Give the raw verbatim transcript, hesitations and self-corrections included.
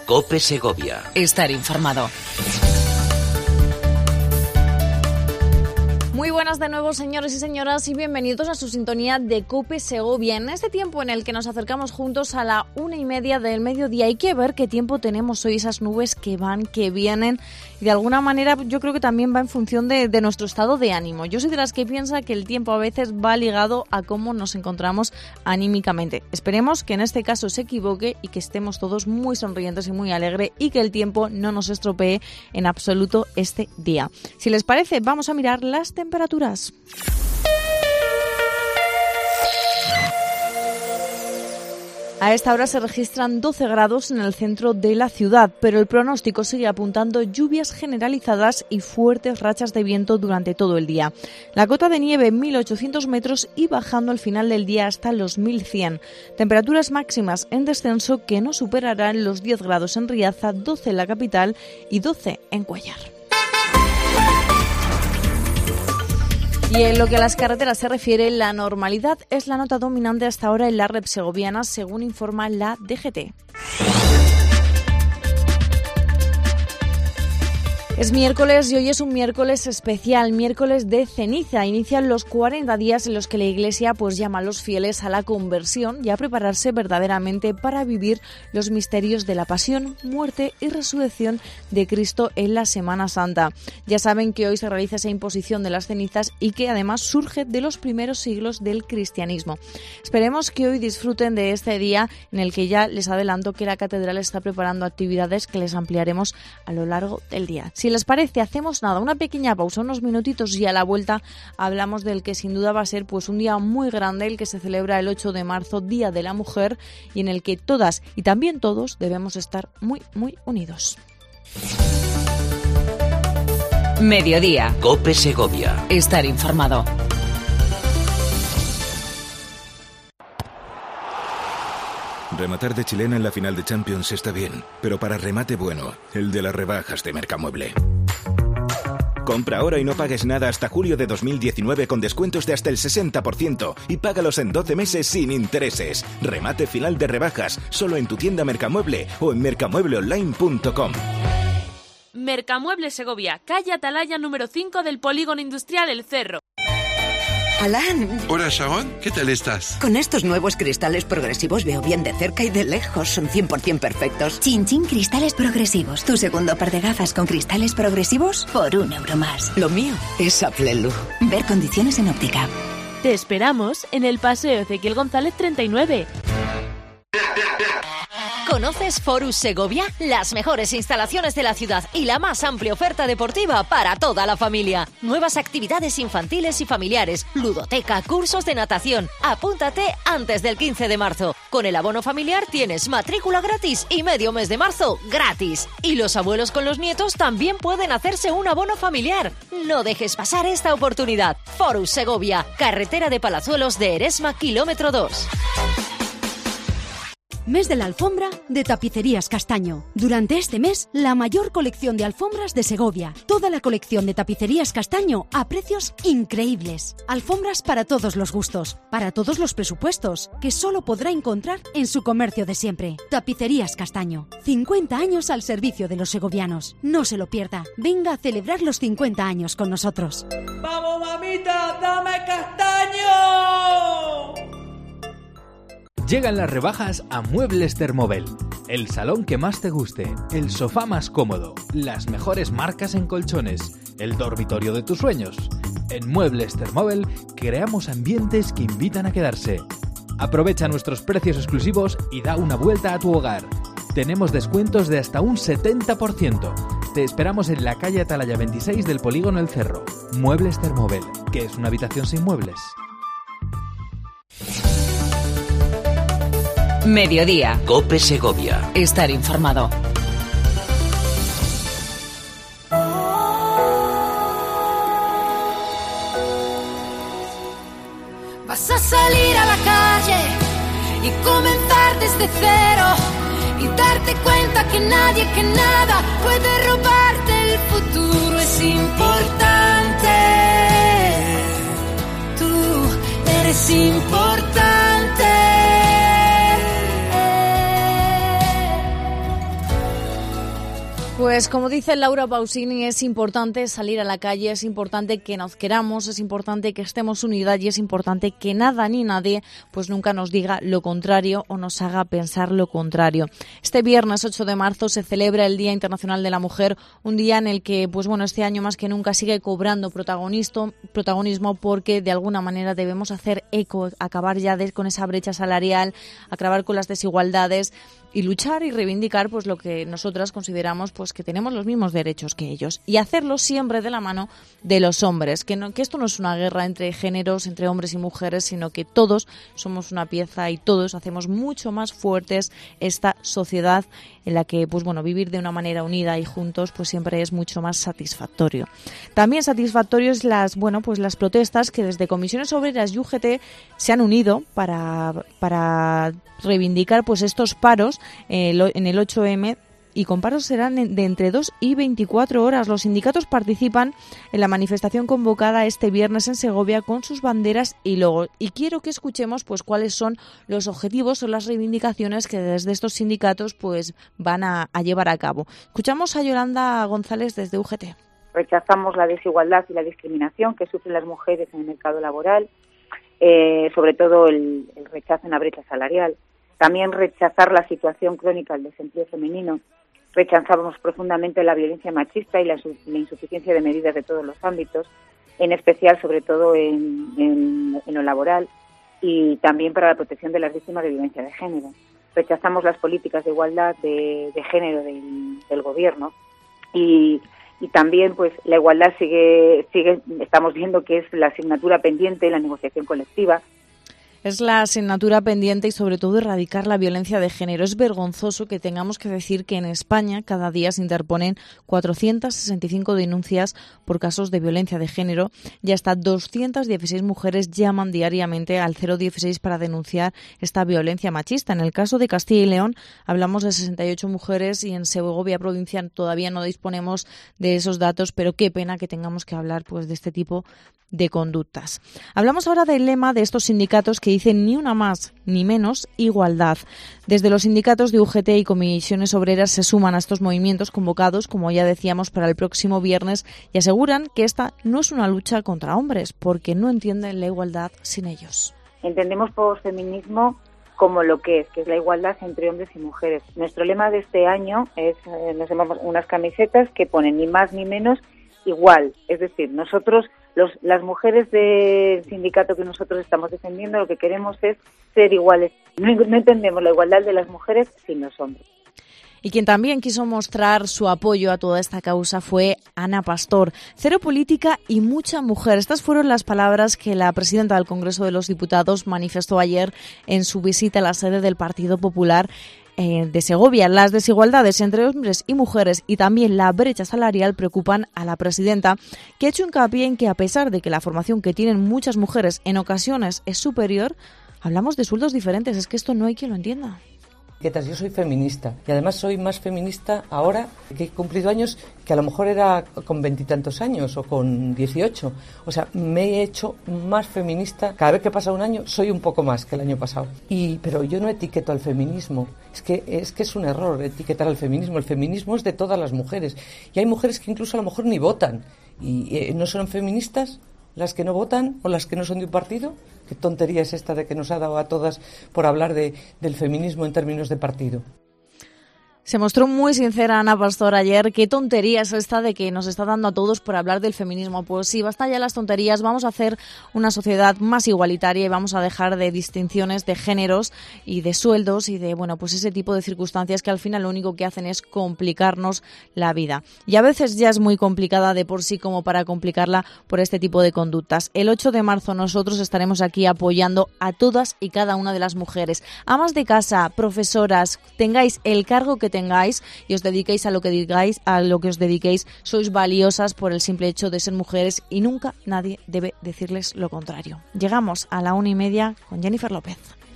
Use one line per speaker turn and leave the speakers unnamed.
COPE Segovia.
Estar informado.
Muy buenas de nuevo, señores y señoras, y bienvenidos a su sintonía de COPE Segovia. En este tiempo en el que nos acercamos juntos a la una y media del mediodía, hay que ver qué tiempo tenemos hoy, esas nubes que van, que vienen, y de alguna manera yo creo que también va en función de, de nuestro estado de ánimo. Yo soy de las que piensa que el tiempo a veces va ligado a cómo nos encontramos anímicamente. Esperemos que en este caso se equivoque y que estemos todos muy sonrientes y muy alegres y que el tiempo no nos estropee en absoluto este día. Si les parece, vamos a mirar las temperaturas. Temperaturas. A esta hora se registran doce grados en el centro de la ciudad, pero el pronóstico sigue apuntando lluvias generalizadas y fuertes rachas de viento durante todo el día. La cota de nieve mil ochocientos metros y bajando al final del día hasta los mil cien. Temperaturas máximas en descenso que no superarán los diez grados en Riaza, doce en la capital y doce en Cuéllar. Y en lo que a las carreteras se refiere, la normalidad es la nota dominante hasta ahora en la red segoviana, según informa la D G T. Es miércoles y hoy es un miércoles especial, miércoles de ceniza. Inician los cuarenta días en los que la Iglesia pues llama a los fieles a la conversión y a prepararse verdaderamente para vivir los misterios de la pasión, muerte y resurrección de Cristo en la Semana Santa. Ya saben que hoy se realiza esa imposición de las cenizas y que además surge de los primeros siglos del cristianismo. Esperemos que hoy disfruten de este día en el que ya les adelanto que la catedral está preparando actividades que les ampliaremos a lo largo del día. Si les parece, hacemos nada, una pequeña pausa, unos minutitos, y a la vuelta hablamos del que sin duda va a ser pues un día muy grande, el que se celebra el ocho de marzo, Día de la Mujer, y en el que todas y también todos debemos estar muy, muy unidos.
Mediodía.
COPE Segovia.
Estar informado.
Rematar de chilena en la final de Champions está bien, pero para remate bueno, el de las rebajas de Mercamueble. Compra ahora y no pagues nada hasta julio de dos mil diecinueve con descuentos de hasta el sesenta por ciento y págalos en doce meses sin intereses. Remate final de rebajas, solo en tu tienda Mercamueble o en mercamueble online punto com.
Mercamueble Segovia, calle Atalaya número cinco del Polígono Industrial El Cerro.
Alan.
Hola, Sharon. ¿Qué tal estás?
Con estos nuevos cristales progresivos veo bien de cerca y de lejos. Son cien por ciento perfectos.
Chin Chin Cristales Progresivos. Tu segundo par de gafas con cristales progresivos por un euro más.
Lo mío es Aplelu.
Ver condiciones en óptica.
Te esperamos en el Paseo Ezequiel González treinta y nueve.
¿Conoces Forus Segovia? Las mejores instalaciones de la ciudad y la más amplia oferta deportiva para toda la familia. Nuevas actividades infantiles y familiares, ludoteca, cursos de natación. Apúntate antes del quince de marzo. Con el abono familiar tienes matrícula gratis y medio mes de marzo gratis. Y los abuelos con los nietos también pueden hacerse un abono familiar. No dejes pasar esta oportunidad. Forus Segovia, carretera de Palazuelos de Eresma, kilómetro dos.
Mes de la alfombra de Tapicerías Castaño. Durante este mes, la mayor colección de alfombras de Segovia. Toda la colección de Tapicerías Castaño a precios increíbles. Alfombras para todos los gustos, para todos los presupuestos, que solo podrá encontrar en su comercio de siempre. Tapicerías Castaño. cincuenta años al servicio de los segovianos. No se lo pierda. Venga a celebrar los cincuenta años con nosotros.
¡Vamos, mamita! ¡Dame castaño!
Llegan las rebajas a Muebles Thermobel. El salón que más te guste, el sofá más cómodo, las mejores marcas en colchones, el dormitorio de tus sueños. En Muebles Thermobel creamos ambientes que invitan a quedarse. Aprovecha nuestros precios exclusivos y da una vuelta a tu hogar. Tenemos descuentos de hasta un setenta por ciento. Te esperamos en la calle Atalaya veintiséis del Polígono El Cerro. Muebles Thermobel, que es una habitación sin muebles.
Mediodía.
COPE Segovia.
Estar informado.
Vas a salir a la calle y comenzar desde cero y darte cuenta que nadie, que nada puede robarte el futuro. Es importante. Tú eres importante.
Pues como dice Laura Pausini, es importante salir a la calle, es importante que nos queramos, es importante que estemos unidas y es importante que nada ni nadie pues nunca nos diga lo contrario o nos haga pensar lo contrario. Este viernes ocho de marzo se celebra el Día Internacional de la Mujer, un día en el que pues bueno, este año más que nunca sigue cobrando protagonismo, protagonismo porque de alguna manera debemos hacer eco, acabar ya de, con esa brecha salarial, acabar con las desigualdades y luchar y reivindicar pues lo que nosotras consideramos pues que tenemos los mismos derechos que ellos y hacerlo siempre de la mano de los hombres, que no, que esto no es una guerra entre géneros, entre hombres y mujeres, sino que todos somos una pieza y todos hacemos mucho más fuertes esta sociedad en la que pues bueno, vivir de una manera unida y juntos pues siempre es mucho más satisfactorio. También satisfactorio es las bueno, pues las protestas que desde Comisiones Obreras y U G T se han unido para para reivindicar pues estos paros eh, en el ocho eme y con paros serán de entre dos y veinticuatro horas. Los sindicatos participan en la manifestación convocada este viernes en Segovia con sus banderas y logos. Y quiero que escuchemos pues cuáles son los objetivos o las reivindicaciones que desde estos sindicatos pues van a, a llevar a cabo. Escuchamos a Yolanda González desde U G T.
Rechazamos la desigualdad y la discriminación que sufren las mujeres en el mercado laboral, eh, sobre todo el, el rechazo en la brecha salarial. También rechazar la situación crónica del desempleo femenino. Rechazamos profundamente la violencia machista y la, la insuficiencia de medidas de todos los ámbitos, en especial, sobre todo, en, en, en lo laboral y también para la protección de las víctimas de violencia de género. Rechazamos las políticas de igualdad de, de género del, del gobierno y, y también, pues, la igualdad sigue, sigue, estamos viendo que es la asignatura pendiente en la negociación colectiva.
Es la asignatura pendiente y sobre todo erradicar la violencia de género. Es vergonzoso que tengamos que decir que en España cada día se interponen cuatrocientas sesenta y cinco denuncias por casos de violencia de género y hasta doscientas dieciséis mujeres llaman diariamente al cero dieciséis para denunciar esta violencia machista. En el caso de Castilla y León hablamos de sesenta y ocho mujeres y en Segovia provincia todavía no disponemos de esos datos, pero qué pena que tengamos que hablar pues de este tipo de conductas. Hablamos ahora del lema de estos sindicatos que dicen ni una más ni menos igualdad. Desde los sindicatos de U G T y Comisiones Obreras se suman a estos movimientos convocados, como ya decíamos, para el próximo viernes y aseguran que esta no es una lucha contra hombres porque no entienden la igualdad sin ellos.
Entendemos por feminismo como lo que es, que es la igualdad entre hombres y mujeres. Nuestro lema de este año es, eh, nos llamamos unas camisetas que ponen ni más ni menos igual. Es decir, nosotros Los, las mujeres del sindicato que nosotros estamos defendiendo lo que queremos es ser iguales. No, no entendemos la igualdad de las mujeres sin los hombres.
Y quien también quiso mostrar su apoyo a toda esta causa fue Ana Pastor. Cero política y mucha mujer. Estas fueron las palabras que la presidenta del Congreso de los Diputados manifestó ayer en su visita a la sede del Partido Popular de Segovia. Las desigualdades entre hombres y mujeres y también la brecha salarial preocupan a la presidenta, que ha hecho hincapié en que a pesar de que la formación que tienen muchas mujeres en ocasiones es superior, hablamos de sueldos diferentes. Es que esto no hay quien lo entienda.
Yo soy feminista y además soy más feminista ahora que he cumplido años que a lo mejor era con veintitantos años o con dieciocho. O sea, me he hecho más feminista. Cada vez que pasa un año soy un poco más que el año pasado. Y pero yo no etiqueto al feminismo. Es que es que es un error etiquetar al feminismo. El feminismo es de todas las mujeres. Y hay mujeres que incluso a lo mejor ni votan y eh, no son feministas. Las que no votan o las que no son de un partido. ¿Qué tontería es esta de que nos ha dado a todas por hablar de, del feminismo en términos de partido?
Se mostró muy sincera Ana Pastor ayer. Qué tontería es esta de que nos está dando a todos por hablar del feminismo. Pues sí, basta ya las tonterías. Vamos a hacer una sociedad más igualitaria y vamos a dejar de distinciones de géneros y de sueldos y de, bueno, pues ese tipo de circunstancias que al final lo único que hacen es complicarnos la vida. Y a veces ya es muy complicada de por sí como para complicarla por este tipo de conductas. El ocho de marzo nosotros estaremos aquí apoyando a todas y cada una de las mujeres. Amas de casa, profesoras, tengáis el cargo que tengáis y os dediquéis a lo que digáis, a lo que os dediquéis, sois valiosas por el simple hecho de ser mujeres y nunca nadie debe decirles lo contrario. Llegamos a la una y media con Jennifer López.